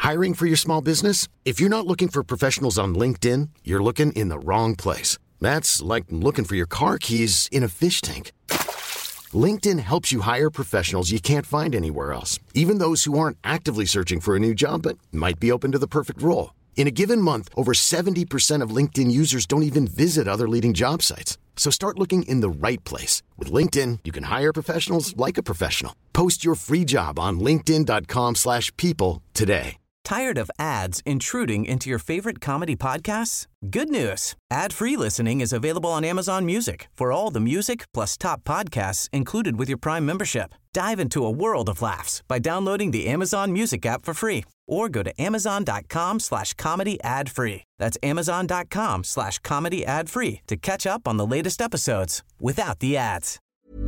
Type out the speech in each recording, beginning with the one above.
Hiring for your small business? If you're not looking for professionals on LinkedIn, you're looking in the wrong place. That's like looking for your car keys in a fish tank. LinkedIn helps you hire professionals you can't find anywhere else, even those who aren't actively searching for a new job but might be open to the perfect role. In a given month, over 70% of LinkedIn users don't even visit other leading job sites. So start looking in the right place. With LinkedIn, you can hire professionals like a professional. Post your free job on linkedin.com/people today. Tired of ads intruding into your favorite comedy podcasts? Good news. Ad-free listening is available on Amazon Music for all the music plus top podcasts included with your Prime membership. Dive into a world of laughs by downloading the Amazon Music app for free or go to amazon.com/comedy ad-free. That's amazon.com/comedy ad-free to catch up on the latest episodes without the ads.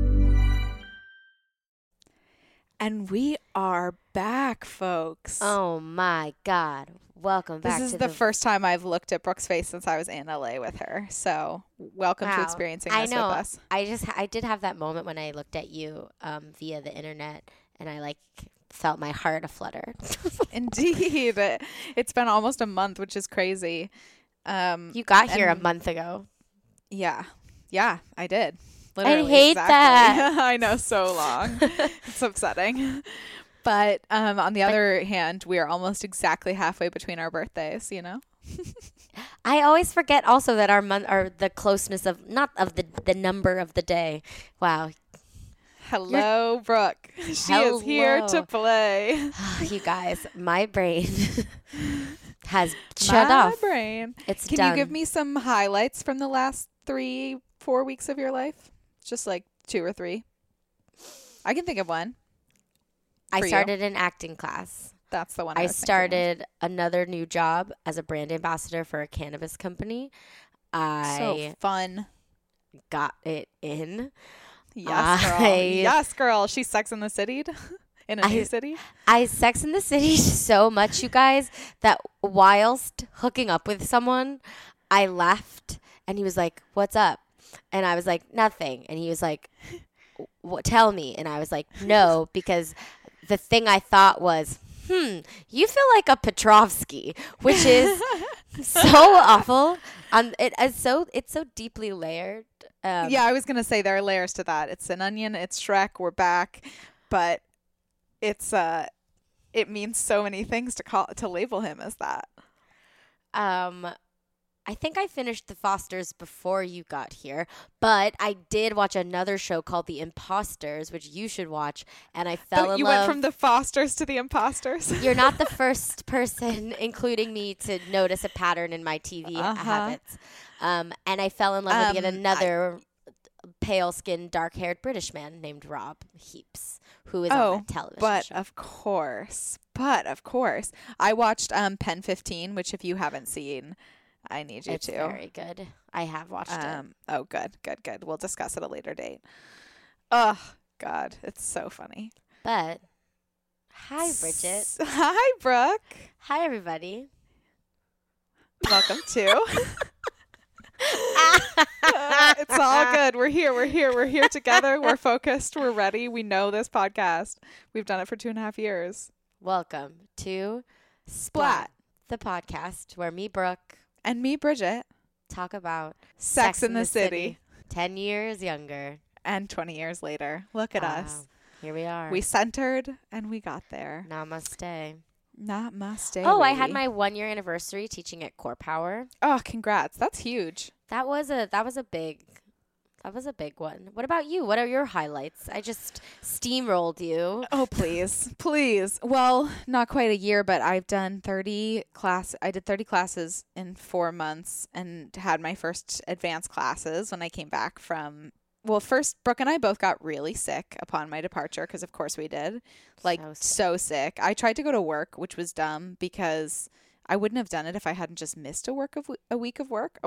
And we are back, folks. Oh my God. Welcome back. This is the first time I've looked at Brooke's face since I was in LA with her. So welcome to experiencing this with us. I did have that moment when I looked at you via the internet and I felt my heart aflutter. Indeed. It's been almost a month, which is crazy. You got here a month ago. Yeah. Yeah, I did. Literally, I hate that. I know, so long. It's upsetting. But on the other hand, we are almost exactly halfway between our birthdays, you know? I always forget also that our month or the closeness of not of the number of the day. Wow. Hello, Brooke. She is here to play. You guys, my brain has shut off. My brain. It's Can done. you give me some highlights from the last 3-4 weeks of your life? Just like 2 or 3. I can think of one. I started an acting class. That's the one I started another new job as a brand ambassador for a cannabis company. So fun. Got it in. Yes, girl. Yes, girl. She's Sex in the City in a new city. I Sex in the City so much, you guys, that whilst hooking up with someone, I left and he was like, "What's up?" And I was like, "Nothing." And he was like, "Tell me." And I was like, "No," because the thing I thought was, you feel like a Petrovsky, which is so awful. It's so deeply layered. Yeah, I was gonna say there are layers to that. It's an onion. It's Shrek. We're back, but it means so many things to label him as that. I think I finished The Fosters before you got here, but I did watch another show called The Imposters, which you should watch, and I fell in love. You went from The Fosters to The Imposters. You're not the first person, including me, to notice a pattern in my TV habits. And I fell in love with yet another pale-skinned, dark-haired British man named Rob Heaps, who is on that television show. But of course, I watched Pen 15, which if you haven't seen, I need you to. It's very good. I have watched it. Oh, good. We'll discuss it at a later date. Oh, God. It's so funny. But, hi, Bridget. Hi, Brooke. Hi, everybody. Welcome to. It's all good. We're here together. We're focused. We're ready. We know this podcast. We've done it for 2.5 years. Welcome to Splat, the podcast where me, Brooke, and me, Bridget, talk about Sex in the City. 10 years younger. And 20 years later. Look at us. Here we are. We centered and we got there. Namaste. Namaste. Oh, I had my 1-year anniversary teaching at Core Power. Oh, congrats. That's huge. That was a big one. What about you? What are your highlights? I just steamrolled you. Oh, please. Please. Well, not quite a year, but I've done 30 classes. I did 30 classes in 4 months and had my first advanced classes when I came back from. Well, first, Brooke and I both got really sick upon my departure because, of course, we did. So sick. I tried to go to work, which was dumb because I wouldn't have done it if I hadn't just missed a work of week.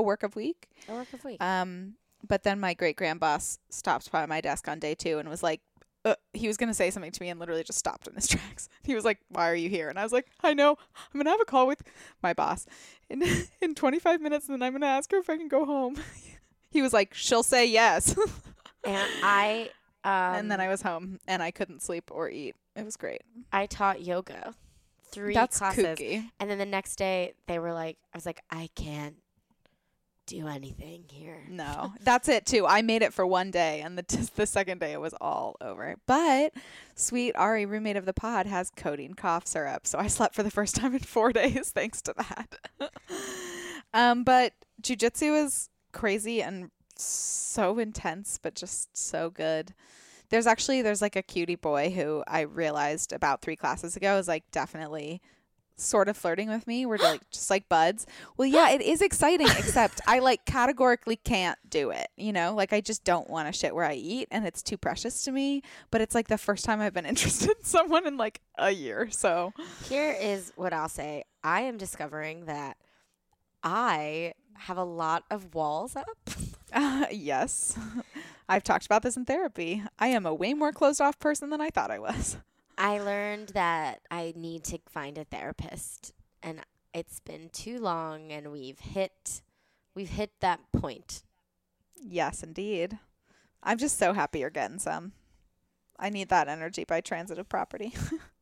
But then my great-grandboss stopped by my desk on day 2 and was like, he was going to say something to me and literally just stopped in his tracks. He was like, "Why are you here?" And I was like, "I know. I'm going to have a call with my boss in 25 minutes and then I'm going to ask her if I can go home." He was like, "She'll say yes." And and then I was home and I couldn't sleep or eat. It was great. I taught yoga 3 That's classes. kooky. And then the next day they were like, I was like, I can't do anything here. No, that's it too. I made it for one day, and the second day it was all over. But sweet Ari, roommate of the pod, has codeine cough syrup, so I slept for the first time in 4 days thanks to that. But jujitsu is crazy and so intense, but just so good. There's like a cutie boy who I realized about 3 classes ago is like definitely sort of flirting with me. We're like just like buds. Well, yeah, it is exciting, except I like categorically can't do it, you know? Like I just don't want to shit where I eat, and it's too precious to me, but it's like the first time I've been interested in someone in like a year. So Here is what I'll say. I am discovering that I have a lot of walls up. yes. I've talked about this in therapy. I am a way more closed off person than I thought I was. I learned that I need to find a therapist, and it's been too long, and we've hit that point. Yes, indeed. I'm just so happy you're getting some. I need that energy by transitive property.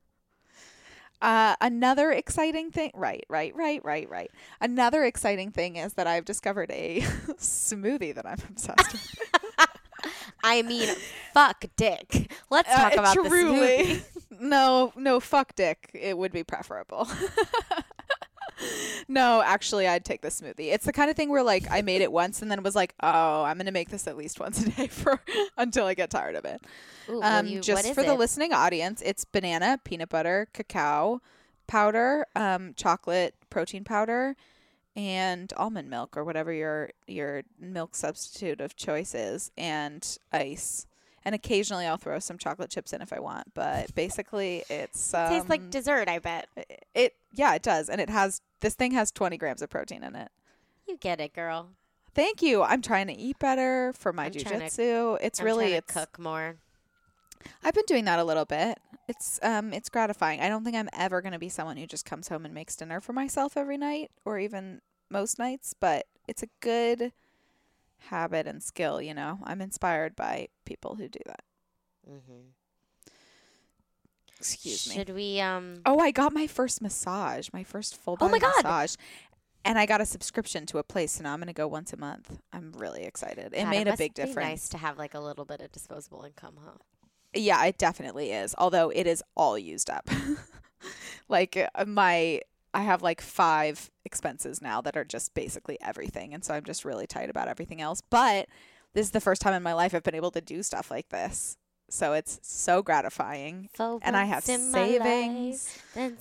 Another exciting thing, right. Another exciting thing is that I've discovered a smoothie that I'm obsessed with. I mean, fuck dick. Let's talk about the smoothie. No, fuck dick. It would be preferable. No, actually, I'd take the smoothie. It's the kind of thing where, like, I made it once and then was like, oh, I'm going to make this at least once a day until I get tired of it. Ooh, just for the listening audience, it's banana, peanut butter, cacao powder, chocolate protein powder, and almond milk or whatever your milk substitute of choice is, and ice. And occasionally I'll throw some chocolate chips in if I want, but basically it's it tastes like dessert, I bet. It does, and this thing has 20 grams of protein in it. You get it, girl. Thank you. I'm trying to eat better for my jujitsu. It's trying to cook more. I've been doing that a little bit. It's gratifying. I don't think I'm ever going to be someone who just comes home and makes dinner for myself every night or even most nights, but it's a good habit and skill, you know. I'm inspired by people who do that. Mm-hmm. Excuse me. Should we Oh, I got my first massage, my first full body massage. And I got a subscription to a place, so now I'm going to go once a month. I'm really excited. It made a big difference. It's nice to have like a little bit of disposable income, huh? Yeah, it definitely is. Although it is all used up. Like I have like 5 expenses now that are just basically everything. And so I'm just really tight about everything else. But this is the first time in my life I've been able to do stuff like this. So it's so gratifying. And I have savings.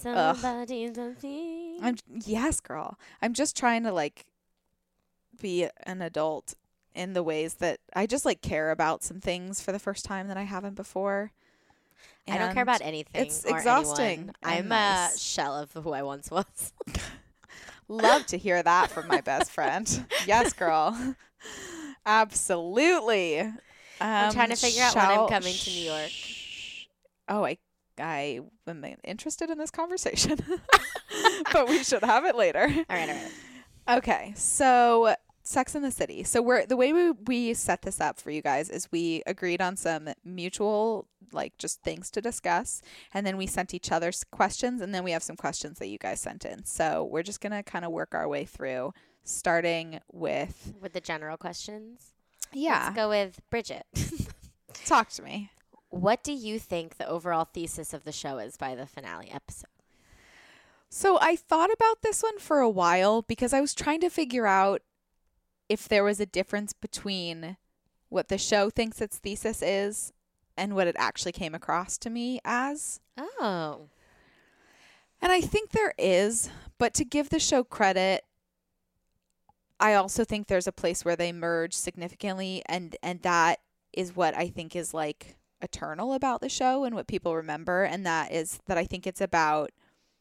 Yes, girl. I'm just trying to like be an adult in the ways that I just like care about some things for the first time that I haven't before. I don't care about anything. It's or exhausting. Anyone. I'm a shell of who I once was. Love to hear that from my best friend. Yes, girl. Absolutely. I'm trying to figure out when I'm coming to New York. Oh, I am interested in this conversation, but we should have it later. All right. Okay, so Sex and the City. So the way we set this up for you guys is we agreed on some mutual, like, just things to discuss, and then we sent each other questions, and then we have some questions that you guys sent in. So we're just gonna kind of work our way through, starting with the general questions. Yeah. Let's go with Bridget. Talk to me. What do you think the overall thesis of the show is by the finale episode? So I thought about this one for a while because I was trying to figure out if there was a difference between what the show thinks its thesis is and what it actually came across to me as. Oh. And I think there is, but to give the show credit, I also think there's a place where they merge significantly, and that is what I think is like eternal about the show and what people remember, and that is that I think it's about,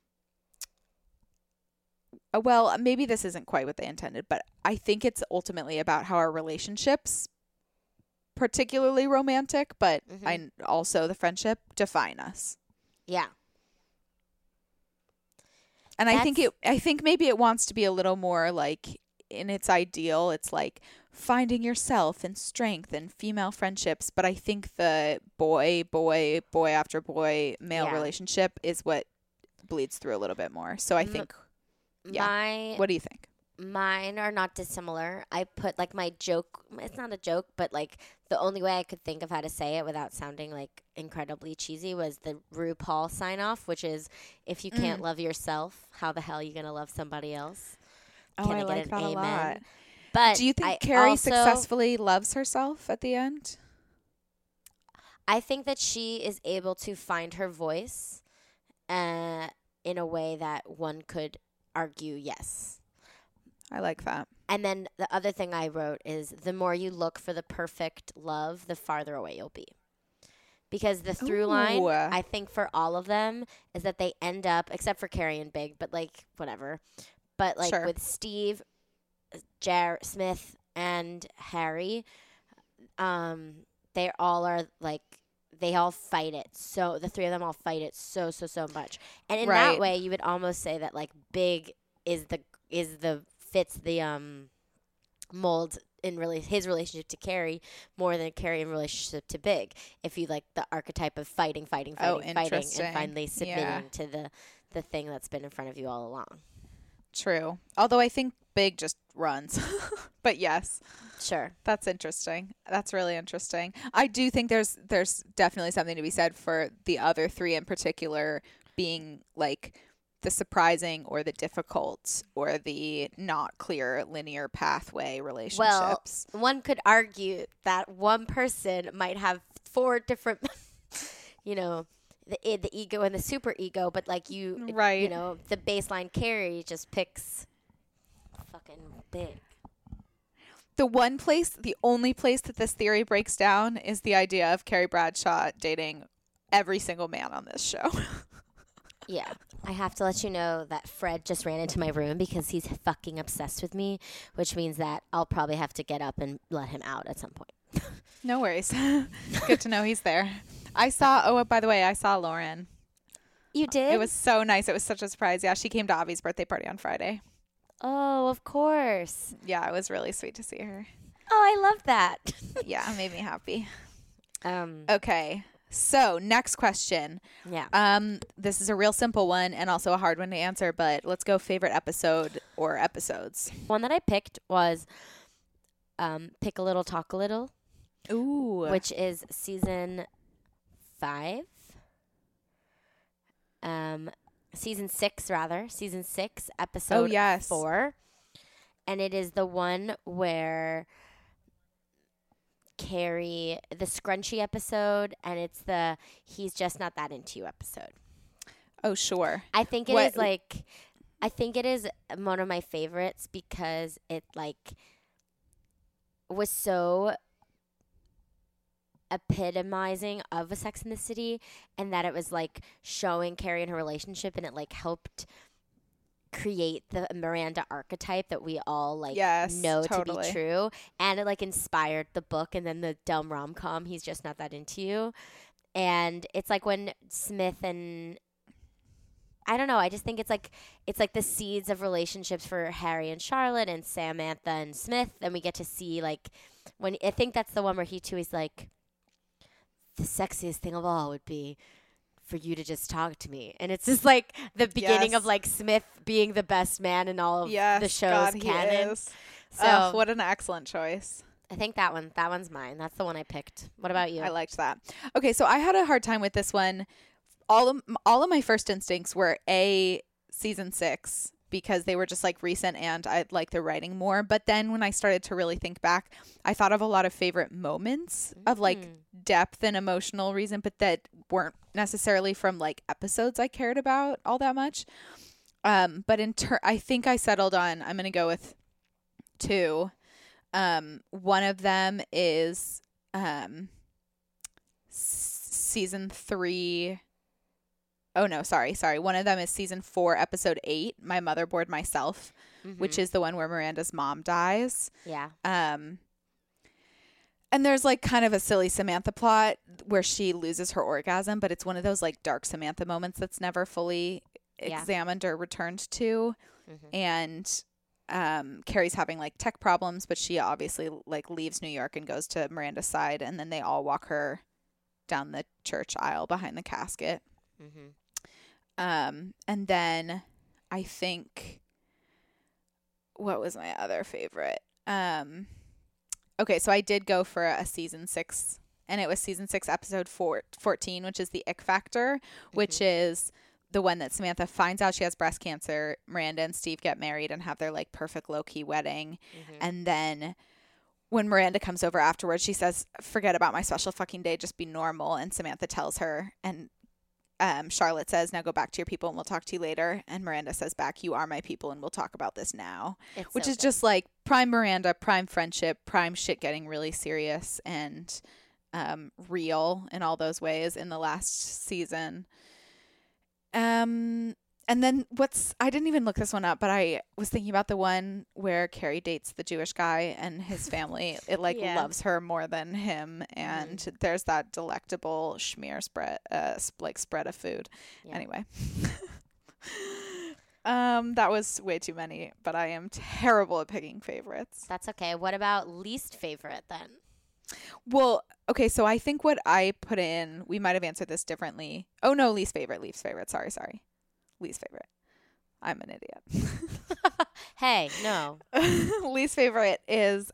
well, maybe this isn't quite what they intended, but I think it's ultimately about how our relationships, particularly romantic, but also the friendship, define us. Yeah. And I think maybe it wants to be a little more like, in its ideal, it's like finding yourself and strength and female friendships. But I think the boy after boy male relationship is what bleeds through a little bit more. So I think, what do you think? Mine are not dissimilar. I put like my joke. It's not a joke, but like the only way I could think of how to say it without sounding like incredibly cheesy was the RuPaul sign off, which is if you can't love yourself, how the hell are you gonna love somebody else? Can I like that a lot. But do you think Carrie successfully loves herself at the end? I think that she is able to find her voice in a way that one could argue yes. I like that. And then the other thing I wrote is the more you look for the perfect love, the farther away you'll be. Because the through line, I think for all of them, is that they end up, except for Carrie and Big, but like whatever. But like with Steve, Smith, and Harry, they all are like, they all fight it. So the three of them all fight it so much. And in that way, you would almost say that like Big is the fits the mold in his relationship to Carrie more than Carrie in relationship to Big. If you like the archetype of fighting, and finally submitting to the thing that's been in front of you all along. True. Although I think Big just runs. But yes. Sure. That's interesting. That's really interesting. I do think there's definitely something to be said for the other three in particular being like the surprising or the difficult or the not clear linear pathway relationships. Well, one could argue that one person might have 4 different, the ego and the super ego, but like the baseline Carrie just picks fucking Big. The only place that this theory breaks down is the idea of Carrie Bradshaw dating every single man on this show. Yeah. I have to let you know that Fred just ran into my room because he's fucking obsessed with me, which means that I'll probably have to get up and let him out at some point. No worries. Good to know he's there. By the way, I saw Lauren. You did? It was so nice. It was such a surprise. Yeah, she came to Avi's birthday party on Friday. Oh, of course. Yeah, it was really sweet to see her. Oh, I love that. Yeah, it made me happy. Okay. So, next question. Yeah. This is a real simple one and also a hard one to answer, but let's go favorite episode or episodes. One that I picked was Pick a Little, Talk a Little. Ooh. Which is season 5. Season 6, episode 4. And it is the one where Carrie, the scrunchy episode, and it's the he's just not that into you episode. Oh, sure. I think it is one of my favorites because it like was so epitomizing of a Sex and the City, and that it was like showing Carrie and her relationship, and it like helped create the Miranda archetype that we all like know to be true, and it like inspired the book and then the dumb rom-com He's Just Not That Into You. And it's like when Smith and I don't know, I just think it's like the seeds of relationships for Harry and Charlotte and Samantha and Smith, and we get to see like when I think that's the one where he's like, the sexiest thing of all would be for you to just talk to me. And it's just like the beginning of like Smith being the best man in all of the show's canon. So what an excellent choice. I think that one's mine. That's the one I picked. What about you? I liked that. Okay, so I had a hard time with this one. All of my first instincts were season 6 because they were just like recent and I like the writing more. But then when I started to really think back, I thought of a lot of favorite moments of like depth and emotional reason, but that weren't necessarily from like episodes I cared about all that much. But I think I settled on, I'm going to go with 2. One of them is season 3. Oh, no, sorry. One of them is season 4, episode 8, My Motherboard Myself, which is the one where Miranda's mom dies. Yeah. And there's like kind of a silly Samantha plot where she loses her orgasm, but it's one of those like dark Samantha moments that's never fully examined or returned to. And Carrie's having like tech problems, but she obviously like leaves New York and goes to Miranda's side, and then they all walk her down the church aisle behind the casket. And then I think, what was my other favorite? Okay, so I did go for a season 6, and it was season 6, episode 14, which is the ick factor, which is the one that Samantha finds out she has breast cancer. Miranda and Steve get married and have their like perfect low-key wedding. And then when Miranda comes over afterwards, she says, forget about my special fucking day, just be normal. And Samantha tells her, and Charlotte says, now go back to your people and we'll talk to you later. And Miranda says back, you are my people and we'll talk about this now. Which is just like prime Miranda, prime friendship, prime shit getting really serious and real in all those ways in the last season. And then I didn't even look this one up, but I was thinking about the one where Carrie dates the Jewish guy and his family, loves her more than him. And there's that delectable schmear spread, spread of food. Yeah. Anyway, that was way too many, but I am terrible at picking favorites. That's okay. What about least favorite then? Well, okay. So I think what I put in, we might've answered this differently. Oh no, least favorite. Sorry. Least favorite. I'm an idiot. Hey, no. Least favorite is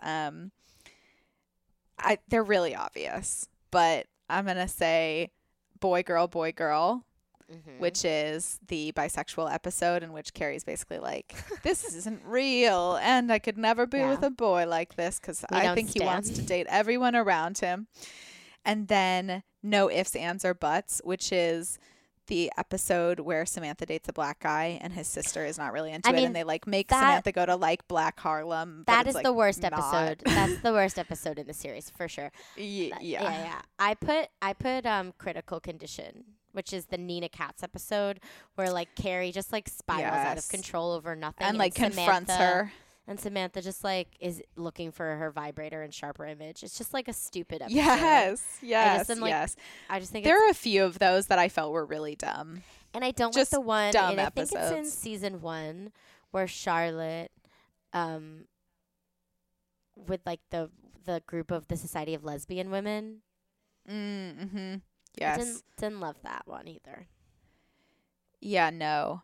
they're really obvious, but I'm gonna say boy girl, which is the bisexual episode in which Carrie's basically like, this isn't real, and I could never be with a boy like this because I think he wants to date everyone around him. And then no ifs, ands, or buts, which is the episode where Samantha dates a black guy and his sister is not really into it, and they like make Samantha go to like Black Harlem. That is like the worst episode. That's the worst episode in the series for sure. Yeah. I put Critical Condition, which is the Nina Katz episode where like Carrie just like spirals out of control over nothing and like confronts her. And Samantha just like is looking for her vibrator and Sharper Image. It's just like a stupid episode. Yes. I just think there are a few of those that I felt were really dumb. And I don't like the one, and I think it's in season 1 where Charlotte, with like the group of the Society of Lesbian Women. Yes. I didn't love that one either. Yeah, no.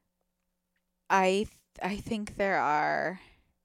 I think there are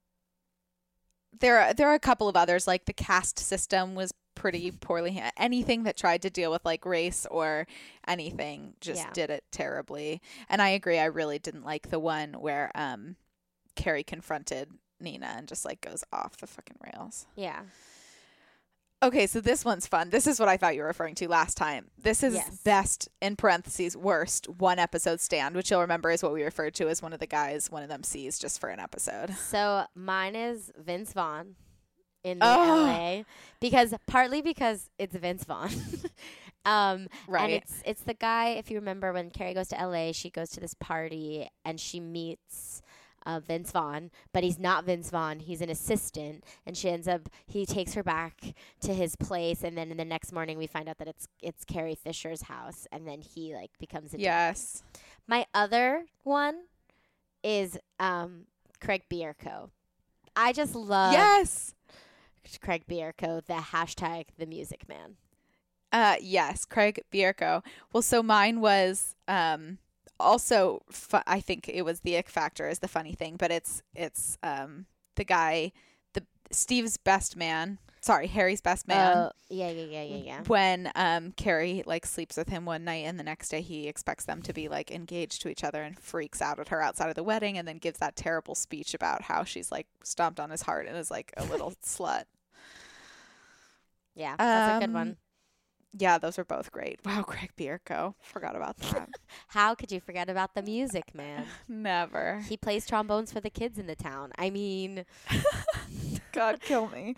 a couple of others, like the caste system was pretty poorly. Anything that tried to deal with like race or anything just did it terribly. And I agree, I really didn't like the one where Carrie confronted Nina and just like goes off the fucking rails. Yeah. Okay, so this one's fun. This is what I thought you were referring to last time. This is best, in parentheses, worst, one episode stand, which you'll remember is what we referred to as one of the guys, one of them sees just for an episode. So mine is Vince Vaughn in the LA, partly because it's Vince Vaughn. Right. And it's the guy, if you remember when Carrie goes to LA, she goes to this party and she meets Vince Vaughn, but he's not Vince Vaughn. He's an assistant, and he takes her back to his place, and then in the next morning we find out that it's Carrie Fisher's house, and then he like becomes a yes. My other one is Craig Bierko. I just love Craig Bierko, the #TheMusicMan. Yes, Craig Bierko. Well, so mine was also, I think it was the ick factor is the funny thing, but it's the guy, Steve's best man. Sorry, Harry's best man. Yeah. When Carrie like sleeps with him one night and the next day he expects them to be like engaged to each other and freaks out at her outside of the wedding and then gives that terrible speech about how she's like stomped on his heart and is like a little slut. Yeah, that's a good one. Yeah, those are both great. Wow, Craig Bierko. Forgot about that. How could you forget about the Music Man? Never. He plays trombones for the kids in the town. I mean... God, kill me.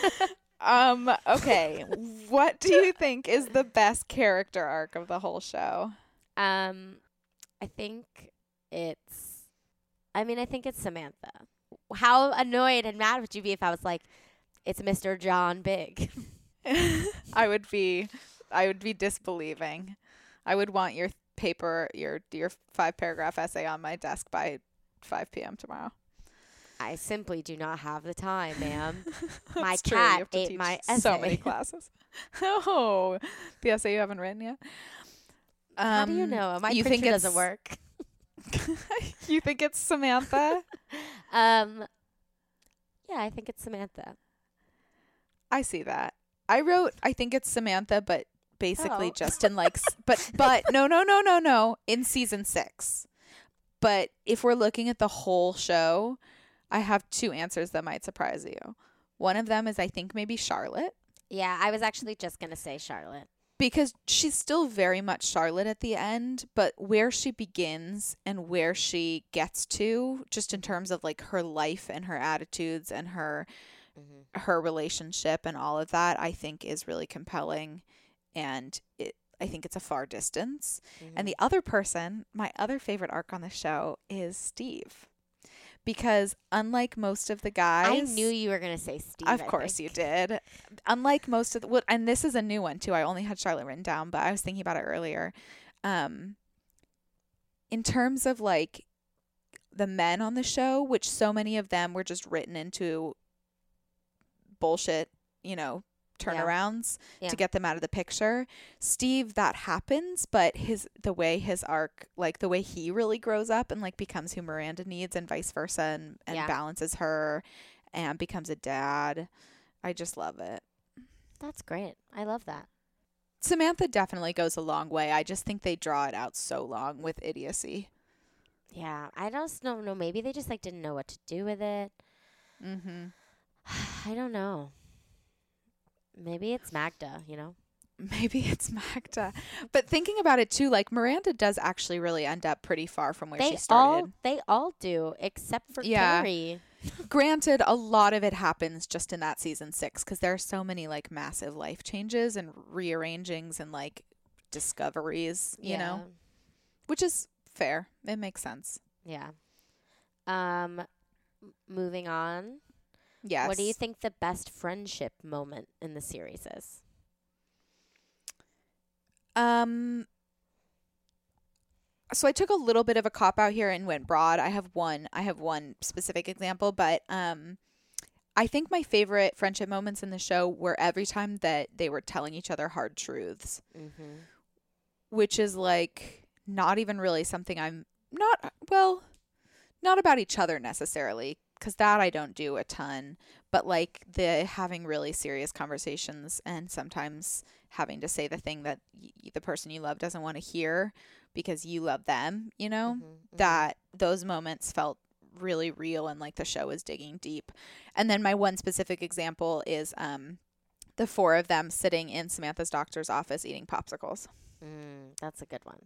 Okay. What do you think is the best character arc of the whole show? I think it's Samantha. How annoyed and mad would you be if I was like, it's Mr. John Big? I would be disbelieving. I would want your paper, your 5-paragraph essay on my desk by 5 p.m. tomorrow. I simply do not have the time, ma'am. My It's true. cat You have to ate teach my essay. so many classes. Oh, the essay you haven't written yet. How do you know? My you printer think doesn't work. You think it's Samantha? Yeah, I think it's Samantha. I see that. I wrote, I think it's Samantha, but basically Oh. just in like, but no, in season 6. But if we're looking at the whole show, I have 2 answers that might surprise you. One of them is I think maybe Charlotte, Yeah, I was actually just going to say Charlotte. because she's still very much Charlotte at the end, but where she begins and where she gets to, just in terms of like her life and her attitudes and her relationship and all of that, I think is really compelling, and I think it's a far distance. And the other person, my other favorite arc on the show, is Steve, because unlike most of the guys, I knew you were going to say Steve. of course you did. Unlike most of the, and this is a new one too. I only had Charlotte written down, but I was thinking about it earlier. In terms of like the men on the show, which so many of them were just written into bullshit, turnarounds Yeah. to get them out of the picture. Steve, that happens, but the way his arc, like the way he really grows up and like becomes who Miranda needs and vice versa, and Yeah. balances her and becomes a dad. I just love it. That's great. I love that. Samantha definitely goes a long way. I just think they draw it out so long with idiocy. Yeah, I just don't know. Maybe they just like didn't know what to do with it. Mm-hmm. I don't know. Maybe it's Magda, Maybe it's Magda. But thinking about it too, like Miranda does actually really end up pretty far from where she started. They all do, except for Yeah. Carrie. Granted, a lot of it happens just in that season 6, because there are so many like massive life changes and rearrangings and like discoveries, which is fair. It makes sense. Yeah. Moving on. Yes. What do you think the best friendship moment in the series is? So I took a little bit of a cop out here and went broad. I have one specific example, but I think my favorite friendship moments in the show were every time that they were telling each other hard truths, which is like not even really something I'm not about each other necessarily, because that I don't do a ton, but like the having really serious conversations and sometimes having to say the thing that the person you love doesn't want to hear because you love them, that those moments felt really real, and like the show was digging deep. And then my one specific example is the 4 of them sitting in Samantha's doctor's office eating popsicles. That's a good one.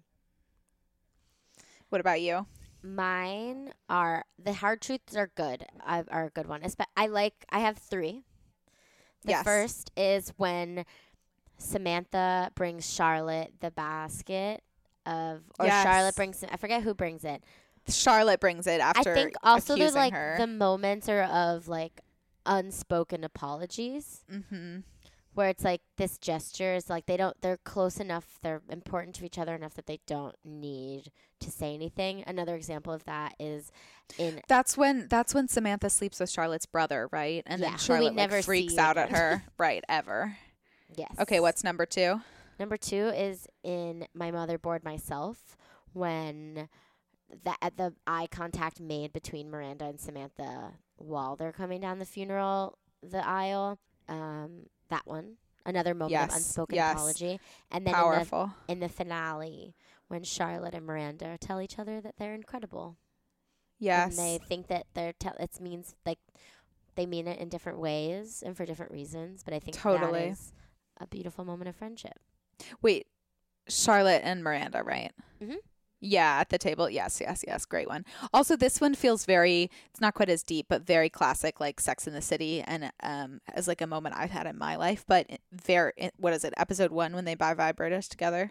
What about you? Mine are the hard truths are good. Are a good one. I have 3. The Yes. first is when Samantha brings Charlotte the basket Yes. Charlotte brings I forget who brings it. Charlotte brings it after I think also accusing there's like her. the moments are of like unspoken apologies. Where it's like this gesture is like they're close enough, they're important to each other enough that they don't need to say anything. Another example of that is That's when Samantha sleeps with Charlotte's brother, right? And Yeah, then who we Charlotte never like freaks see out at again. her. Right, ever. yes. Okay, what's number 2? Number 2 is in My Motherboard Myself, when the eye contact made between Miranda and Samantha while they're coming down the aisle. That one. Another moment of Yes, unspoken yes. apology. And then Powerful. in the finale, when Charlotte and Miranda tell each other that they're incredible. Yes. And they think that it means like they mean it in different ways and for different reasons. But I think Totally. that is a beautiful moment of friendship. Wait, Charlotte and Miranda, right? Mhm. Yeah, at the table. Yes. Great one. Also, this one feels it's not quite as deep, but very classic, like Sex in the City, and as like a moment I've had in my life. But what is it? Episode 1 when they buy vibrators together.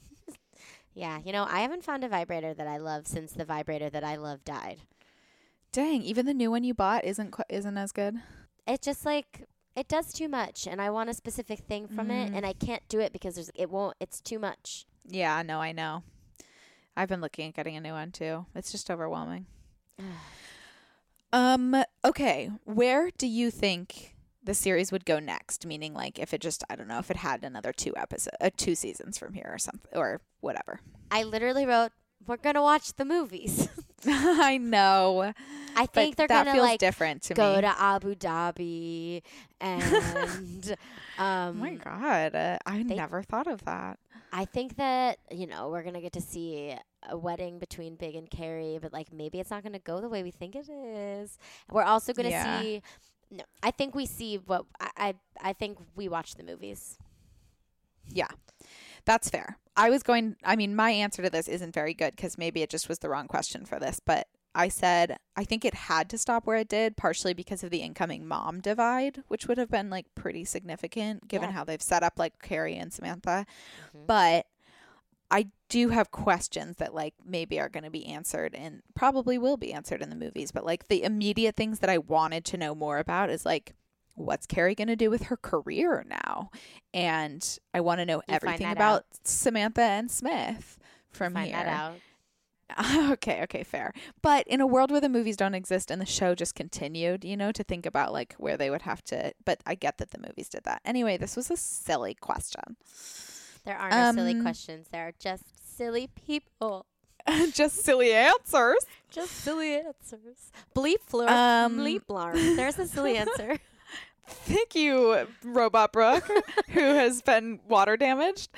Yeah, I haven't found a vibrator that I love since the vibrator that I love died. Dang, even the new one you bought isn't as good. It's just like it does too much, and I want a specific thing from it, and I can't do it because it's too much. Yeah, no, I know. I've been looking at getting a new one too. It's just overwhelming. Okay, where do you think the series would go next, meaning like if it just, I don't know, if it had another 2 seasons from here or something or whatever. I literally wrote, we're going to watch the movies. I know. I think they're that going to feels like different to go me. to Abu Dhabi and Oh my God. I never thought of that. I think that, you know, we're going to get to see a wedding between Big and Carrie, but like maybe it's not going to go the way we think it is. We're also going to see, no, I think we see what, I think we watch the movies. Yeah, that's fair. My answer to this isn't very good because maybe it just was the wrong question for this, but I said I think it had to stop where it did, partially because of the incoming mom divide, which would have been like pretty significant given how they've set up like Carrie and Samantha. Mm-hmm. But I do have questions that like maybe are going to be answered and probably will be answered in the movies. But like the immediate things that I wanted to know more about is like, what's Carrie going to do with her career now? And I want to know everything about Samantha and Smith from here. Find that out. Okay, fair. But in a world where the movies don't exist and the show just continued, you know, to think about like where they would have to, but I get that the movies did that. Anyway, this was a silly question. There are no silly questions. There are just silly people. Just silly answers. Just silly answers. Bleep flurp, bleep blarm. There's a silly answer. Thank you, Robot Brooke, who has been water damaged.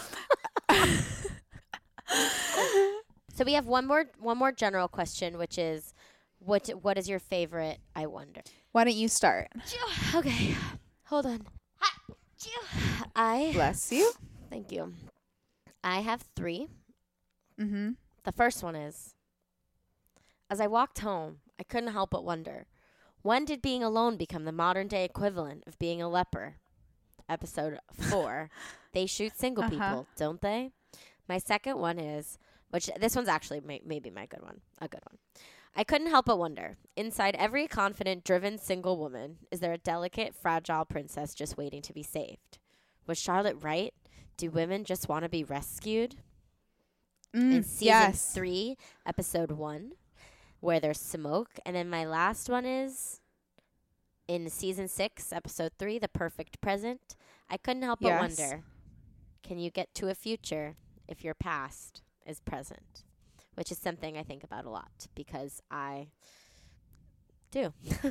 So we have one more general question, which is, what is your favorite? I wonder. Why don't you start? Okay, hold on. Bless you. Thank you. I have 3. Mm-hmm. The first one is, as I walked home, I couldn't help but wonder, when did being alone become the modern day equivalent of being a leper? Episode 4. They shoot single people, don't they? My second one is, which this one's actually maybe my good one, a good one. I couldn't help but wonder, inside every confident, driven single woman, is there a delicate, fragile princess just waiting to be saved? Was Charlotte right? Do women just want to be rescued? In season 3, episode 1, where there's smoke. And then my last one is in season 6, episode 3, The Perfect Present. I couldn't help but wonder, can you get to a future if your past is present? Which is something I think about a lot because I do.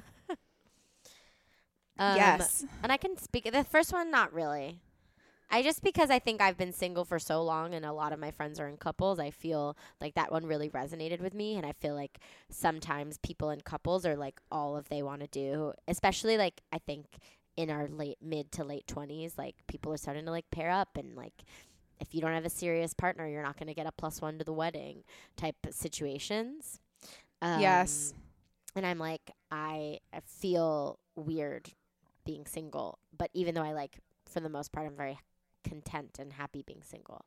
Yes. And I can speak. The first one, not really. Because I think I've been single for so long and a lot of my friends are in couples, I feel like that one really resonated with me. And I feel like sometimes people in couples are like all of they want to do, especially like I think in our mid to late 20s, like people are starting to like pair up and like if you don't have a serious partner, you're not going to get a +1 to the wedding type of situations. Yes. And I'm like, I feel weird being single, but even though I like, for the most part, I'm very content and happy being single.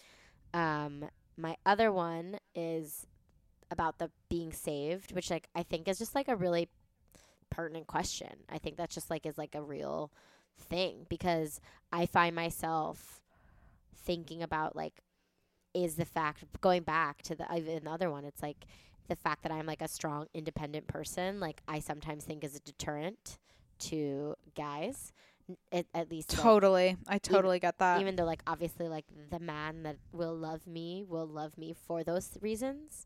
My other one is about the being saved, which like I think is just like a really pertinent question. I think that's just like is like a real thing because I find myself thinking about like is the fact going back to the other one, it's like the fact that I'm like a strong independent person, like I sometimes think is a deterrent to guys. At least totally. I totally get that. Even though like obviously like the man that will love me for those reasons.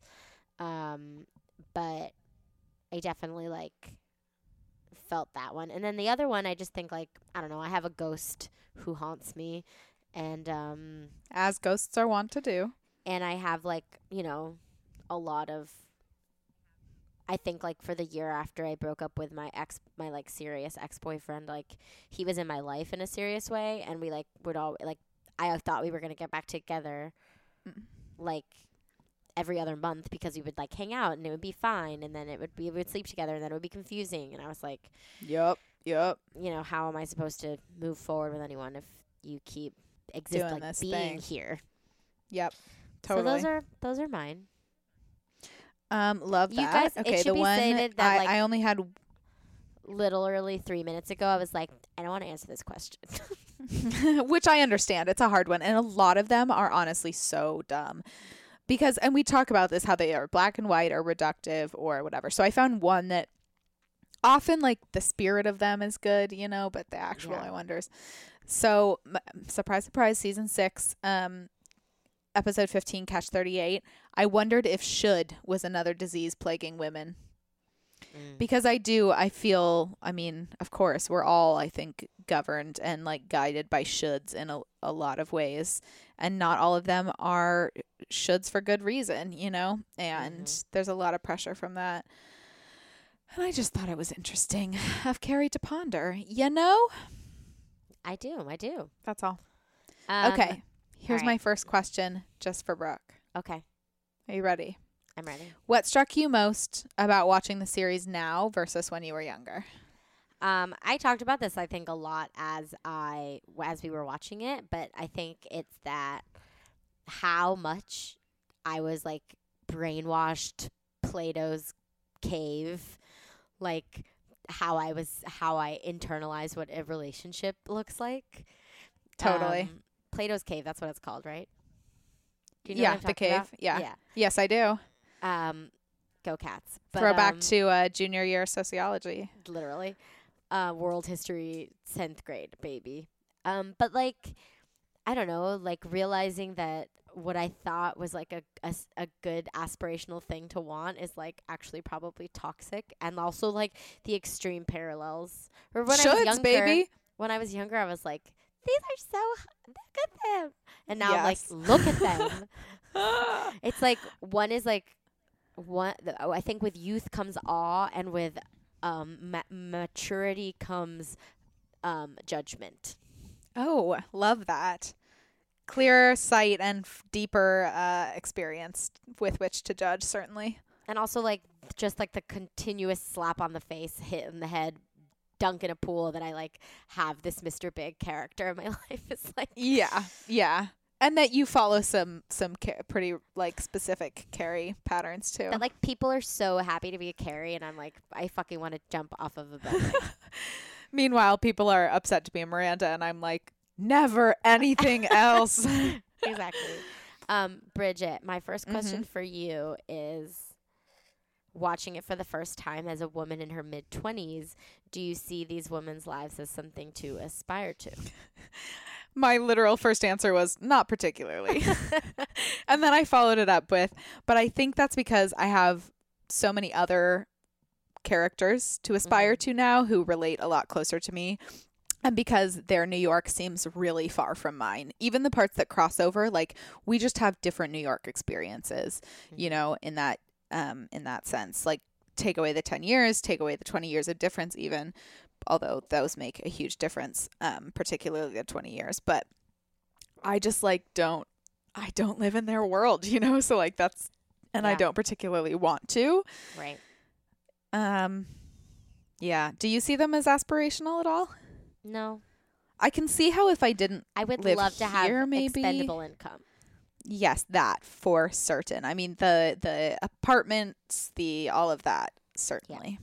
But I definitely like felt that one. And then the other one I just think like I don't know, I have a ghost who haunts me and as ghosts are wont to do. And I have like, you know, a lot of I think like for the year after I broke up with my like serious ex-boyfriend, like he was in my life in a serious way and we like would all like I thought we were going to get back together like every other month because we would like hang out and it would be fine and then we would sleep together and then it would be confusing and I was like yep you know, how am I supposed to move forward with anyone if you keep existing like being here? Yep. Totally. So those are mine. Love that. You guys, okay, it should the be one stated that like I only had literally 3 minutes ago, I was like, I don't want to answer this question. which I understand. It's a hard one. And a lot of them are honestly so dumb because, and we talk about this, how they are black and white or reductive or whatever. So I found one that often like the spirit of them is good, you know, but the actual Yeah. I wonders. So surprise, surprise, season 6, episode 15, Catch 38. I wondered if should was another disease plaguing women. Because I feel, I mean, of course, we're all, I think, governed and like guided by shoulds in a lot of ways. And not all of them are shoulds for good reason, you know? And there's a lot of pressure from that. And I just thought it was interesting of Carrie to ponder, you know? I do. That's all. Um, Okay. Here's all my right. first question just for Brooke. Okay. Are you ready? I'm ready. What struck you most about watching the series now versus when you were younger? I talked about this, I think, a lot as we were watching it, but I think it's that how much I was like brainwashed Plato's cave, like how I internalized what a relationship looks like. Totally. Plato's cave, that's what it's called, right? Do you know Yeah, what I'm the talking cave. about? Yeah. Yes, I do. Go Cats. But, Throwback to junior year sociology. literally world history 10th grade baby, but like I don't know, like realizing that what I thought was like a good aspirational thing to want is like actually probably toxic, and also like the extreme parallels. Or when I was Shoulds, younger, baby. when I was younger, I was like, these are so look at them, and now Yes. I'm like, look at them. It's like one is like I think with youth comes awe, and with maturity comes judgment. Oh, love that. Clearer sight and deeper experience with which to judge, certainly. And also like just like the continuous slap on the face, hit in the head, dunk in a pool that I like have this Mr. Big character in my life. It's like Yeah. And that you follow some pretty like specific Carrie patterns too. that like people are so happy to be a Carrie, and I'm like, I fucking want to jump off of a building. Meanwhile, people are upset to be a Miranda, and I'm like, never anything else. Exactly. Bridget, my first question for you is, watching it for the first time as a woman in her mid-20s, do you see these women's lives as something to aspire to? My literal first answer was not particularly. And then I followed it up with, but I think that's because I have so many other characters to aspire to now who relate a lot closer to me. And because their New York seems really far from mine. Even the parts that cross over, like we just have different New York experiences, you know, in that sense. Like take away the 10 years, take away the 20 years of difference even. Although those make a huge difference, particularly the 20 years. But I just like don't live in their world, you know? So like that's, and I don't particularly want to. Right. Yeah. Do you see them as aspirational at all? No. I can see how if I didn't I would live love to have here, maybe. expendable income. Yes, that for certain. I mean the apartments, the all of that, certainly.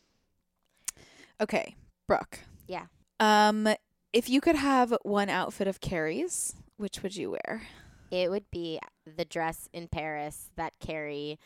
Okay. Brooke. Yeah. If you could have one outfit of Carrie's, which would you wear? It would be the dress in Paris that Carrie,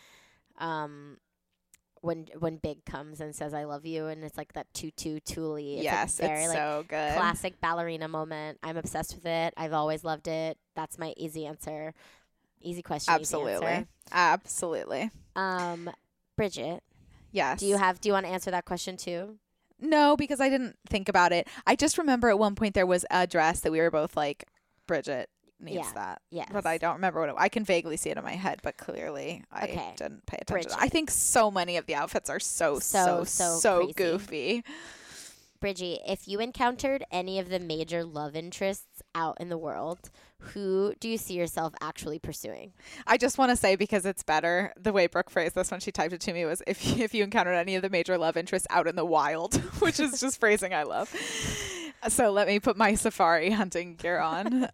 when Big comes and says "I love you," and it's like that tutu tulle. Yes, like very, it's like, so good. classic ballerina moment. I'm obsessed with it. I've always loved it. That's my easy answer. Easy question. Absolutely. Easy answer. Absolutely. Bridget, Yes. do you want to answer that question too? No, because I didn't think about it. I just remember at one point there was a dress that we were both like, Bridget needs that. Yes. But I don't remember what it was. I can vaguely see it in my head, but clearly I Okay. didn't pay attention. Bridget. I think so many of the outfits are so crazy. goofy. Bridgie, if you encountered any of the major love interests out in the world, who do you see yourself actually pursuing? I just want to say, because it's better, the way Brooke phrased this when she typed it to me was, if you encountered any of the major love interests out in the wild, which is just phrasing I love. So let me put my safari hunting gear on.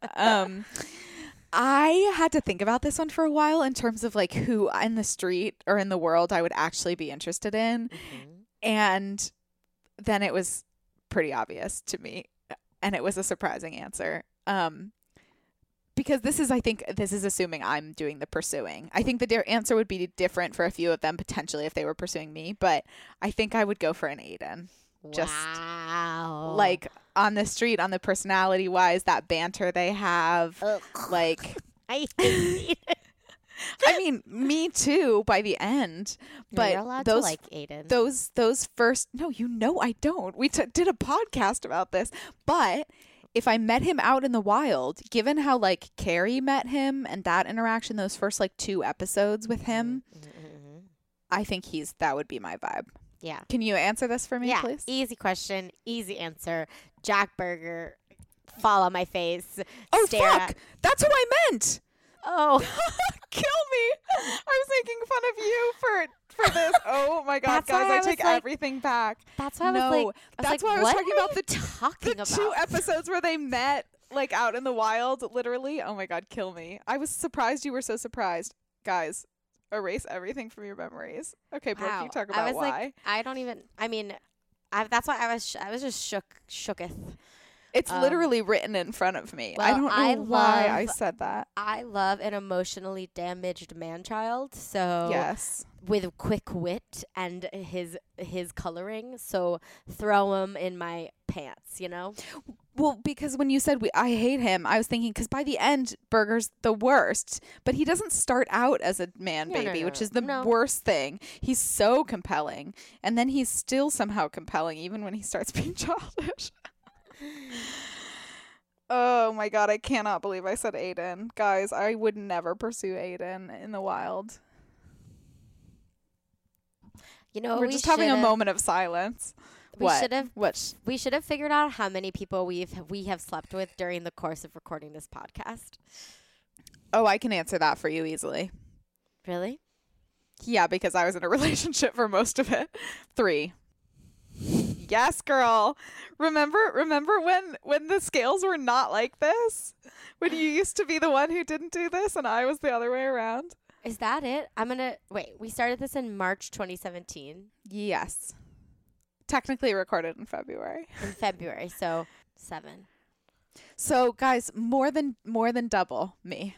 I had to think about this one for a while in terms of like who in the street or in the world I would actually be interested in. And then it was pretty obvious to me, and it was a surprising answer. because I think this is assuming I'm doing the pursuing. I think the answer would be different for a few of them potentially if they were pursuing me, but I think I would go for an Aiden. Just wow. like on the street, on the personality wise, that banter they have. Ugh. Like, I hate it. I mean, me too by the end. But You're allowed those to like Aiden. those first, no, I don't. We did a podcast about this. But if I met him out in the wild, given how like Carrie met him and that interaction, those first like 2 episodes with him, I think that would be my vibe. Yeah. Can you answer this for me, Yeah. please? Easy question. Easy answer. Jack Berger. Fall on my face. Oh, stare fuck. at- That's who I meant. Oh. Kill me. I was making fun of you for this. Oh my God, That's why guys, I I was take like- everything back. That's why I No, was like, that's why I was what talking are about you the talking The about? 2 episodes where they met like out in the wild, literally. Oh my God, kill me. I was surprised you were so surprised. Guys, erase everything from your memories. Okay, Brooke, Wow. you talk I about was why. like, I don't even. I mean, that's why I was just shooketh. It's literally written in front of me. I well, don't know I why I love- said that. I love an emotionally damaged man-child. So Yes. with quick wit and his coloring. So throw him in my pants. You know. Well, because when you said I hate him, I was thinking because by the end, Berger's the worst. But he doesn't start out as a man baby, which is the worst thing. He's so compelling. And then he's still somehow compelling even when he starts being childish. Oh my God, I cannot believe I said Aiden. Guys, I would never pursue Aiden in the wild. You know, We're just having a moment of silence. We should have. What? We should have figured out how many people we have slept with during the course of recording this podcast. Oh, I can answer that for you easily. Really? Yeah, because I was in a relationship for most of it. 3. Yes, girl. Remember when the scales were not like this? When you used to be the one who didn't do this and I was the other way around? Is that it? Wait, we started this in March 2017. Yes. Technically recorded in February. In February, so 7. So, guys, more than double me.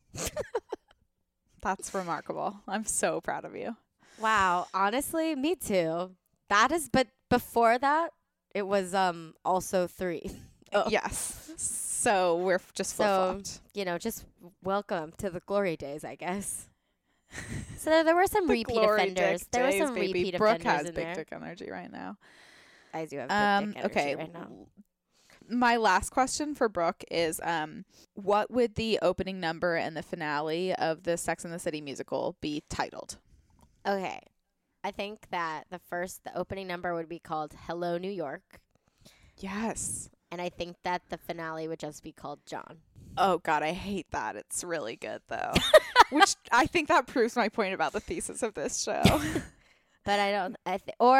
That's remarkable. I'm so proud of you. Wow, honestly, me too. But before that, it was also 3. Oh. Yes. So we're just flip-flopped. Just welcome to the glory days, I guess. So there were some repeat offenders. There were some repeat Brooke offenders has in big there. dick energy right now. I do have big dick energy Okay. right now. My last question for Brooke is what would the opening number and the finale of the Sex and the City musical be titled? Okay. I think that the opening number would be called Hello, New York. Yes. And I think that the finale would just be called John. Oh, God, I hate that. It's really good, though. Which I think that proves my point about the thesis of this show. But I don't, I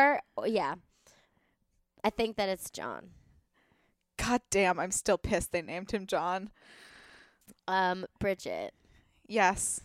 think that it's John. God damn, I'm still pissed they named him John. Bridget, Yes.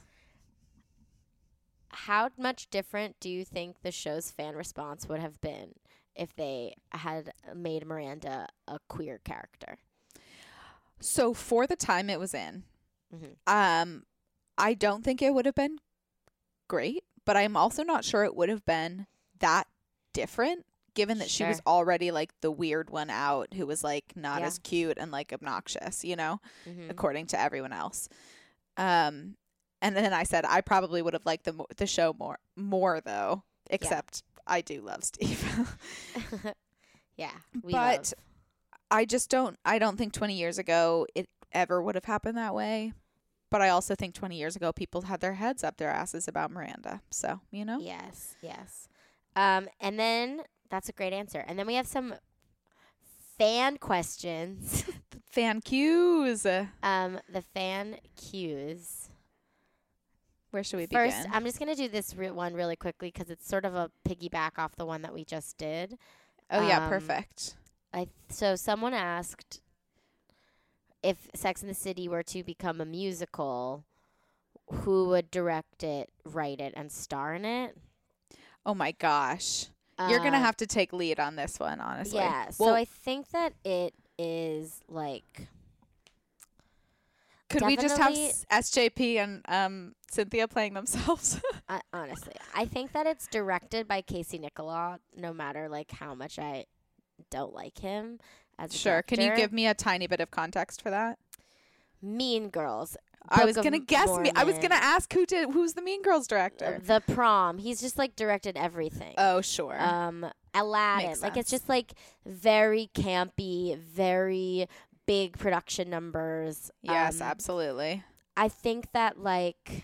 how much different do you think the show's fan response would have been if they had made Miranda a queer character? So for the time it was in, Mm-hmm. I don't think it would have been great, but I'm also not sure it would have been that different given that she was already like the weird one out who was like not as cute and like obnoxious, according to everyone else. And then I said I probably would have liked the show more though, except I do love Steve. Yeah. But I don't think 20 years ago it ever would have happened that way. But I also think 20 years ago people had their heads up their asses about Miranda. So, Yes. And then that's a great answer. And then we have some fan questions. Fan cues. The fan cues. Where should we First, begin? I'm just going to do this one really quickly because it's sort of a piggyback off the one that we just did. Oh, yeah, perfect. So someone asked if Sex and the City were to become a musical, who would direct it, write it, and star in it? Oh, my gosh. You're going to have to take lead on this one, honestly. Yeah, so I think that it is like... Could we just have Definitely- SJP and Cynthia playing themselves? Honestly, I think that it's directed by Casey Nicholaw, no matter like how much I don't like him as a Sure. Can you director. give me a tiny bit of context for that? Mean Girls? I was Book of gonna guess. I was Mormon, gonna ask who's the Mean Girls director. The Prom. He's just like directed everything. Oh, sure. Aladdin. Makes Like it's sense. just like very campy, very big production numbers. Yes, absolutely. I think that like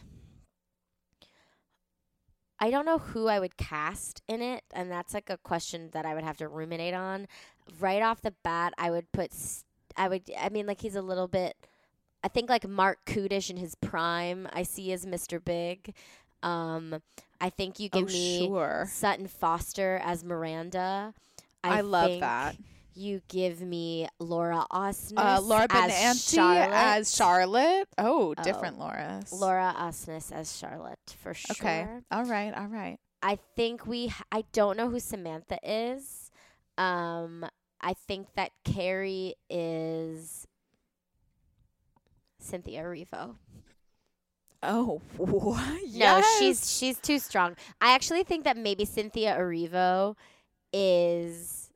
I don't know who I would cast in it, and that's like a question that I would have to ruminate on. Right off the bat, I would put I mean like he's a little bit I think like Mark Kudish in his prime I see as Mr. Big. I think you give me sure. Sutton Foster as Miranda. I love think that. You give me Laura Osnes Laura as Benanti Charlotte. as Charlotte. Oh, different Laura's. Laura Osnes as Charlotte for sure. Okay. All right. I think I don't know who Samantha is. I think that Carrie is Cynthia Erivo. Oh, what? No, Yes. she's too strong. I actually think that maybe Cynthia Erivo is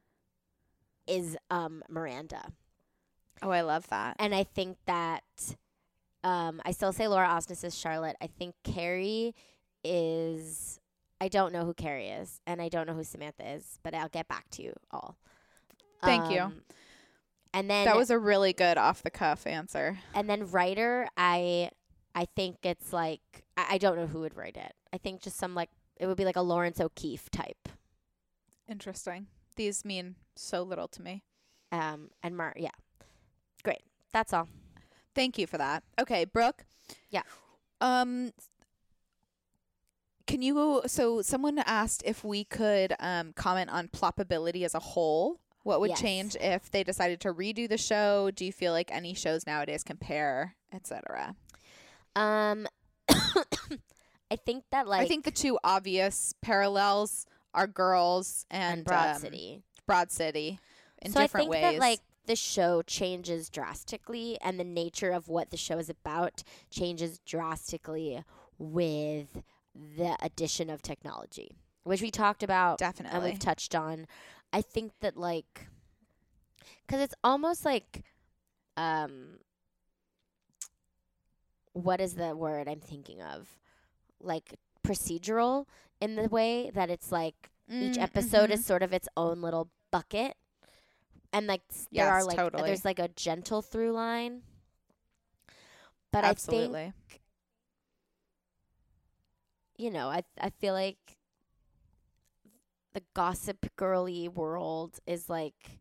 Miranda. Oh, I love that. And I think that I still say Laura Osnes is Charlotte. I think Carrie is I don't know who Carrie is, and I don't know who Samantha is, but I'll get back to you all. Thank you. And then That was a really good off the cuff answer. and then writer, I think it's like I don't know who would write it. I think just some like it would be like a Lawrence O'Keefe type. Interesting. These mean so little to me. And yeah. Great. That's all. Thank you for that. Okay, Brooke. Yeah. Can you so someone asked if we could comment on ploppability as a whole. What would Yes. change if they decided to redo the show? Do you feel like any shows nowadays compare, etc.? I think that like I think the two obvious parallels are Girls and Broad City. Broad City in So different I think ways. that like the show changes drastically and the nature of what the show is about changes drastically with the addition of technology, which we talked about and Definitely. we've touched on. I think that like cuz it's almost like what is the word I'm thinking of? Like procedural in the way that it's like each episode is sort of its own little bucket. And like there Yes, are like totally. there's like a gentle through line. But Absolutely. I think I feel like the gossip girly world is like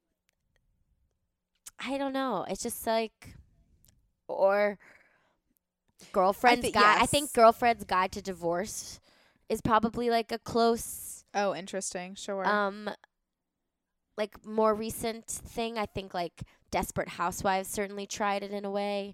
I don't know. It's just like or Girlfriend's Guide. I think yes. Girlfriend's Guide to Divorce is probably like a close Oh, interesting. Sure. like more recent thing. I think like Desperate Housewives certainly tried it in a way.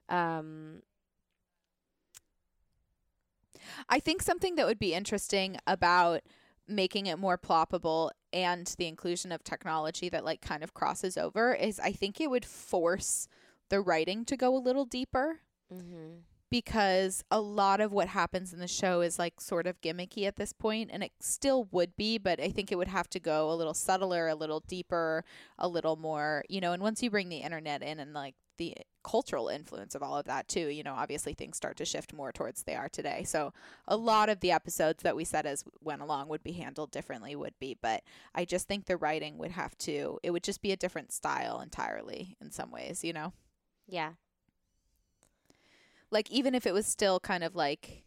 I think something that would be interesting about making it more ploppable and the inclusion of technology that like kind of crosses over is I think it would force the writing to go a little deeper because a lot of what happens in the show is like sort of gimmicky at this point, and it still would be, but I think it would have to go a little subtler, a little deeper, a little more, and once you bring the internet in and like the cultural influence of all of that too, obviously things start to shift more towards they are today. So a lot of the episodes that we said as went along would be handled differently but I just think the writing would have to, it would just be a different style entirely in some ways, Yeah. like even if it was still kind of like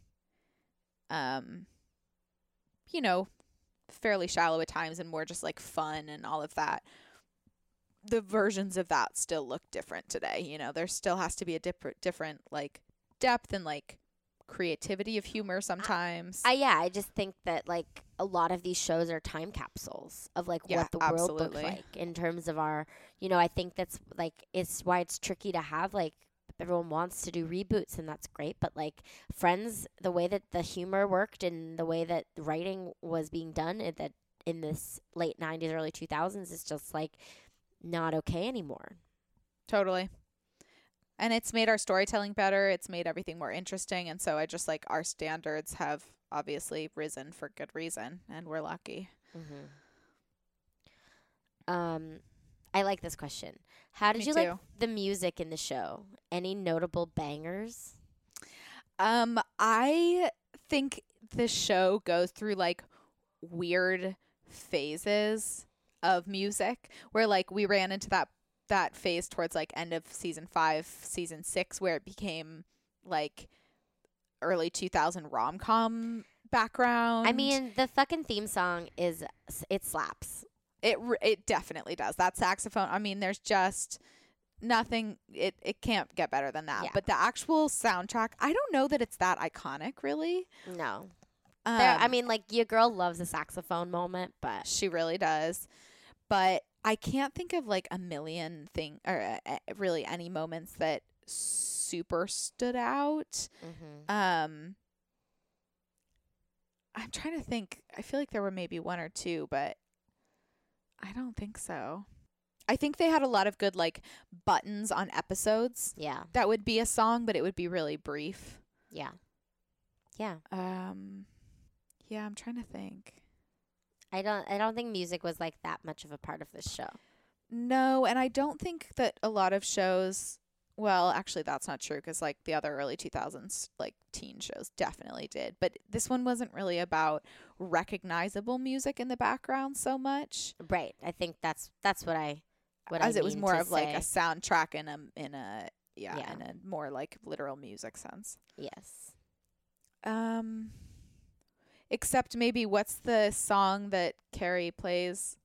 fairly shallow at times and more just like fun and all of that, the versions of that still look different today. There still has to be a different like depth and like creativity of humor sometimes. I just think that like a lot of these shows are time capsules of like Yeah, what the world absolutely. looked like in terms of our I think that's like it's why it's tricky to have like everyone wants to do reboots and that's great, but like Friends, the way that the humor worked and the way that writing was being done that in this late 90s early 2000s is just like not okay anymore. Totally. And it's made our storytelling better. It's made everything more interesting. And so I just like our standards have obviously risen for good reason. And we're lucky. I like this question. How did Me you too. like the music in the show? Any notable bangers? I think the show goes through like weird phases of music where like we ran into that phase towards like end of season 5, season 6, where it became like early 2000 rom-com background. I mean, the fucking theme song it slaps. It definitely does. That saxophone, I mean, there's just nothing, it can't get better than that. Yeah. But the actual soundtrack, I don't know that it's that iconic, really. No. I mean, like, your girl loves a saxophone moment, but she really does. But I can't think of like a million really any moments that super stood out. I'm trying to think. I feel like there were maybe one or two, but I don't think so. I think they had a lot of good like buttons on episodes. yeah. That would be a song, but it would be really brief. Yeah. Yeah. Yeah, I'm trying to think. I don't think music was like that much of a part of this show. No, and I don't think that a lot of shows, well, actually that's not true because like the other early 2000s like teen shows definitely did. But this one wasn't really about recognizable music in the background so much. Right. I think that's what I As it was mean more to of like a say. soundtrack in a Yeah. in a more like literal music sense. Yes. Except maybe what's the song that Carrie plays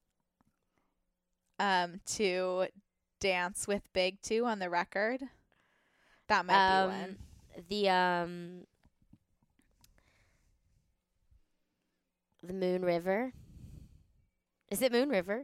to dance with Big to on the record? That might be one. The Moon River. Is it Moon River?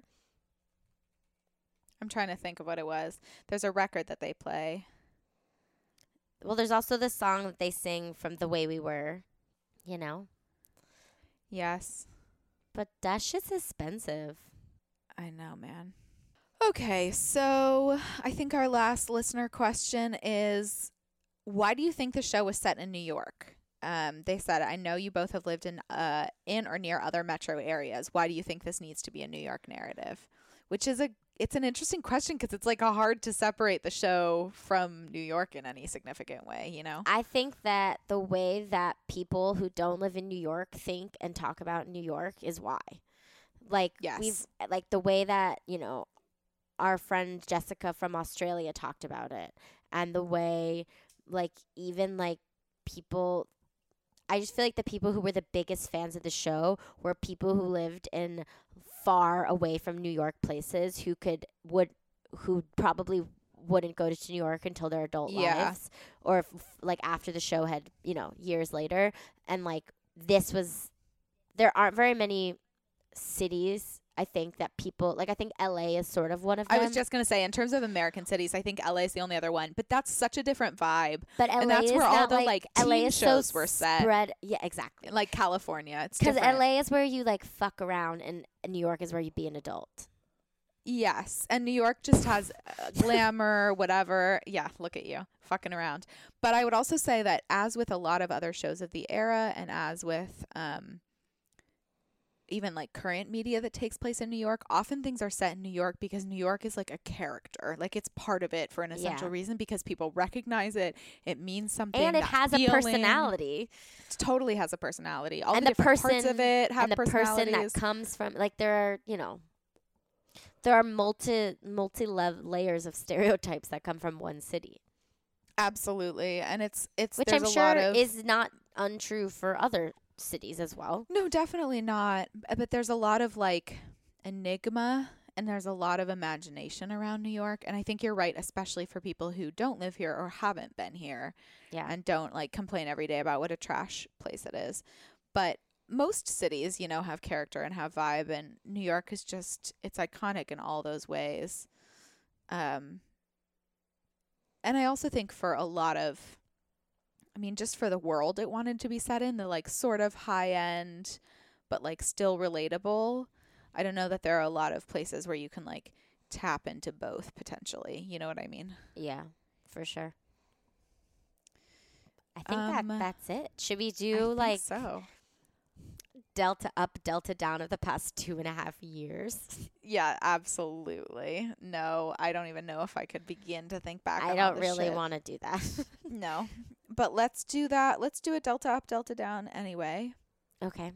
I'm trying to think of what it was. There's a record that they play. Well, there's also the song that they sing from The Way We Were, you know. Yes. But that shit's expensive. I know, man. Okay, so I think our last listener question is, why do you think the show was set in New York? They said, I know you both have lived in or near other metro areas. Why do you think this needs to be a New York narrative? Which is it's an interesting question because it's like hard to separate the show from New York in any significant way, you know? I think that the way that people who don't live in New York think and talk about New York is why. Like, Yes. like the way that, you know, our friend Jessica from Australia talked about it, and the way, like, even like people, I just feel like the people who were the biggest fans of the show were people who lived in far away from New York places who probably wouldn't go to New York until their adult lives, or like after the show had, you know, years later. And like there aren't very many cities, I think, that people like. I think LA is sort of one of them. I was just going to say, in terms of American cities, I think LA is the only other one, but that's such a different vibe. But LA and that's is where all not the like teen LA is shows so were set. spread. Yeah, exactly. Like California, it's Because different. LA is where you like fuck around, and New York is where you be an adult. Yes, and New York just has glamour, whatever. Yeah, look at you, fucking around. But I would also say that as with a lot of other shows of the era, and as with even like current media that takes place in New York, often things are set in New York because New York is like a character. Like it's part of it for an essential reason because people recognize it. It means something. And it that has a feeling. Personality. It totally has a personality. All And the the different person parts of it have and the person personalities. that comes from, like, there are, you know, there are multi layers of stereotypes that come from one city. Absolutely. And it's Which there's I'm a sure lot of, is not untrue for other cities as well. No, definitely not. But there's a lot of like enigma and there's a lot of imagination around New York. And I think you're right, especially for people who don't live here or haven't been here Yeah. and don't like complain every day about what a trash place it is. But most cities, you know, have character and have vibe, and New York is just, it's iconic in all those ways. And I also think for a lot of, I mean, just for the world it wanted to be set in, the like sort of high end, but like still relatable. I don't know that there are a lot of places where you can like tap into both potentially. You know what I mean? Yeah, for sure. I think that's it. Should we do so? Delta up, Delta down of the past 2.5 years? Yeah, absolutely. No, I don't even know if I could begin to think back. I don't really want to do that. No, but let's do that. Let's do a Delta up, Delta down anyway. Okay.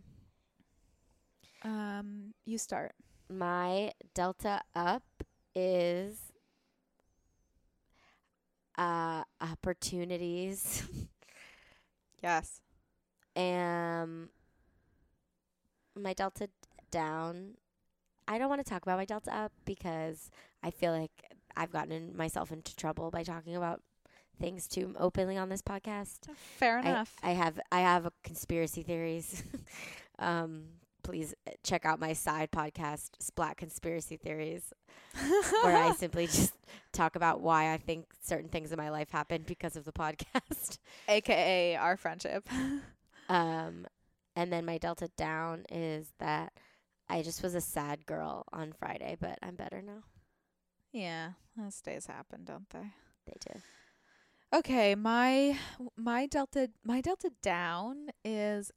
You start. My Delta up is opportunities. Yes. My Delta down, I don't want to talk about my Delta up because I feel like I've gotten myself into trouble by talking about things too openly on this podcast. Fair enough. I have conspiracy theories. Please check out my side podcast, Splat Conspiracy Theories, where I simply just talk about why I think certain things in my life happened because of the podcast. AKA our friendship. And then my Delta down is that I just was a sad girl on Friday, but I'm better now. Yeah, those days happen, don't they? They do. Okay, my Delta down is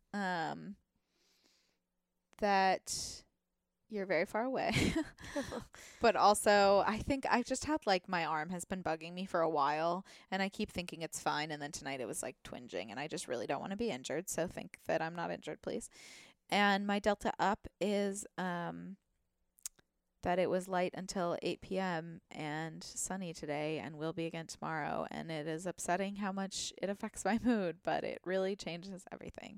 that you're very far away. But also, I think I've just had my arm has been bugging me for a while and I keep thinking it's fine. And then tonight it was twinging and I just really don't want to be injured. So think that I'm not injured, please. And my Delta up is that it was light until 8 p.m. and sunny today and will be again tomorrow. And it is upsetting how much it affects my mood, but it really changes everything.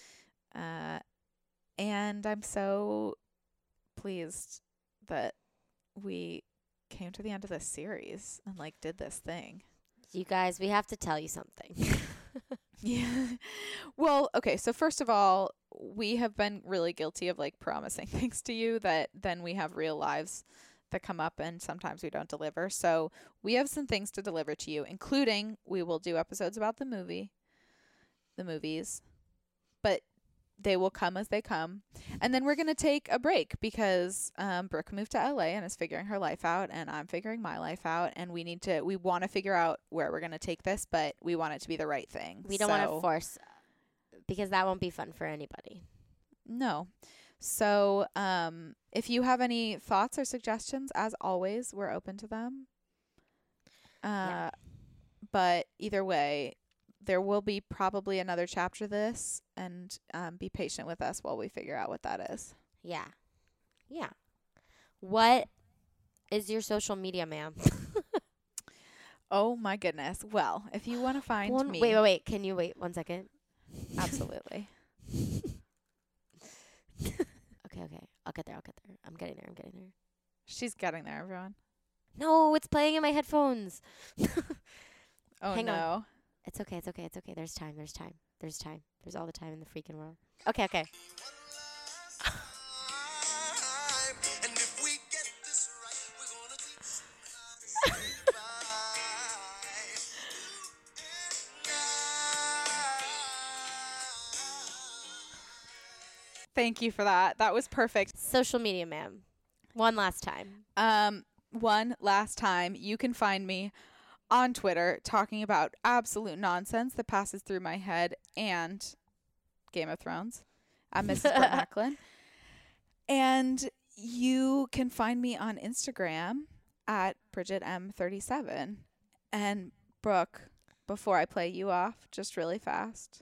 And I'm so pleased that we came to the end of this series and did this thing. You guys, we have to tell you something. Yeah. Well, okay. So first of all, we have been really guilty of promising things to you that then we have real lives that come up and sometimes we don't deliver. So we have some things to deliver to you, including we will do episodes about the movies, but they will come as they come. And then we're going to take a break because Brooke moved to LA and is figuring her life out and I'm figuring my life out. And we want to figure out where we're going to take this, but we want it to be the right thing. We don't want to force because that won't be fun for anybody. No. So if you have any thoughts or suggestions, as always, we're open to them. Yeah. But either way, there will be probably another chapter to this, and be patient with us while we figure out what that is. Yeah. Yeah. What is your social media, ma'am? Oh, my goodness. Well, if you want to find me. Wait. Can you wait 1 second? Absolutely. Okay. I'll get there. I'm getting there. She's getting there, everyone. No, it's playing in my headphones. Oh, Hang no. on. It's okay. There's time. There's all the time in the freaking world. Okay. Thank you for that. That was perfect. Social media, ma'am. One last time. One last time, you can find me on Twitter talking about absolute nonsense that passes through my head and Game of Thrones. I'm Mrs. Brooke Macklin. And you can find me on Instagram at BridgetM37. And Brooke, before I play you off, just really fast.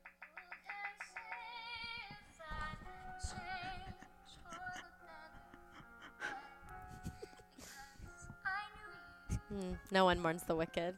No one mourns the wicked.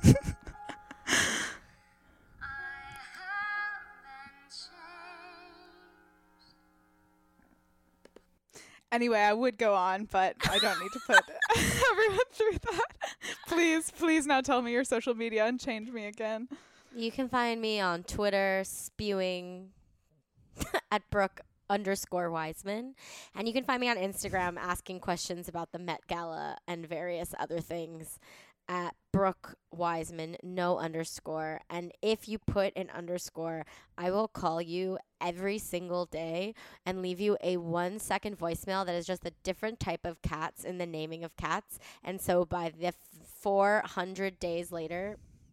Anyway, I would go on, but I don't need to put everyone through that. Please now tell me your social media and change me again. You can find me on Twitter spewing at Brooke_Wiseman. And you can find me on Instagram asking questions about the Met Gala and various other things at Brooke Wiseman, no underscore. And if you put an underscore, I will call you every single day and leave you a 1-second voicemail that is just a different type of cats in the naming of cats. And so by the 400 days later,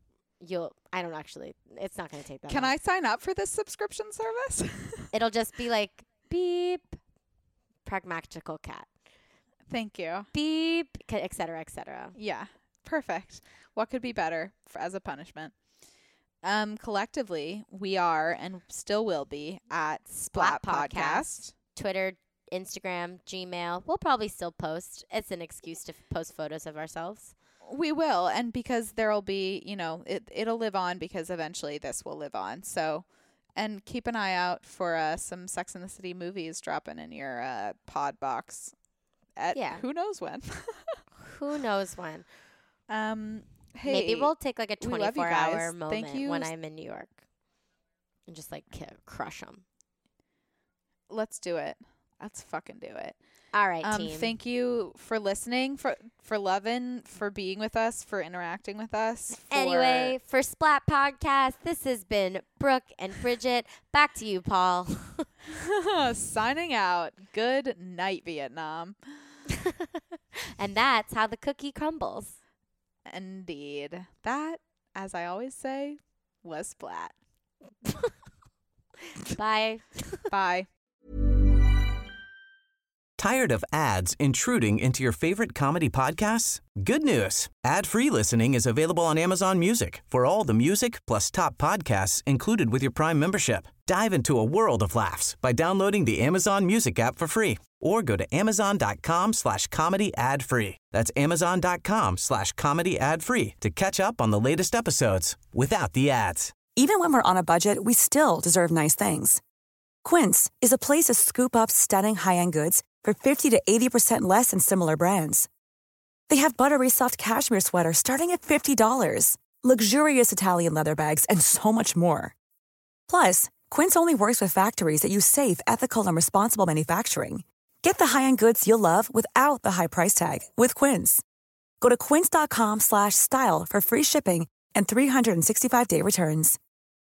it's not going to take that long. Can I sign up for this subscription service? It'll just be like, beep, pragmatical cat. Thank you. Beep, et cetera, et cetera. Yeah. Perfect. What could be better as a punishment? Collectively, we are and still will be at Splat Podcast. Twitter, Instagram, Gmail. We'll probably still post. It's an excuse to post photos of ourselves. We will, and because there'll be, it'll live on because eventually this will live on. So, and keep an eye out for some Sex and the City movies dropping in your pod box at who knows when. Who knows when. Hey, maybe we'll take like a 24-hour moment Thank you. when I'm in New York and just like crush them. Let's do it. Let's fucking do it. All right, team. Thank you for listening, for loving, for being with us, for interacting with us. Anyway, for Splat Podcast, this has been Brooke and Bridget. Back to you, Paul. Signing out. Good night, Vietnam. And that's how the cookie crumbles. Indeed. That, as I always say, was Splat. Bye. Bye. Tired of ads intruding into your favorite comedy podcasts? Good news. Ad-free listening is available on Amazon Music for all the music plus top podcasts included with your Prime membership. Dive into a world of laughs by downloading the Amazon Music app for free or go to amazon.com/comedy ad-free. That's amazon.com/comedy ad-free to catch up on the latest episodes without the ads. Even when we're on a budget, we still deserve nice things. Quince is a place to scoop up stunning high-end goods for 50 to 80% less than similar brands. They have buttery soft cashmere sweaters starting at $50, luxurious Italian leather bags, and so much more. Plus, Quince only works with factories that use safe, ethical, and responsible manufacturing. Get the high-end goods you'll love without the high price tag with Quince. Go to quince.com/style for free shipping and 365-day returns.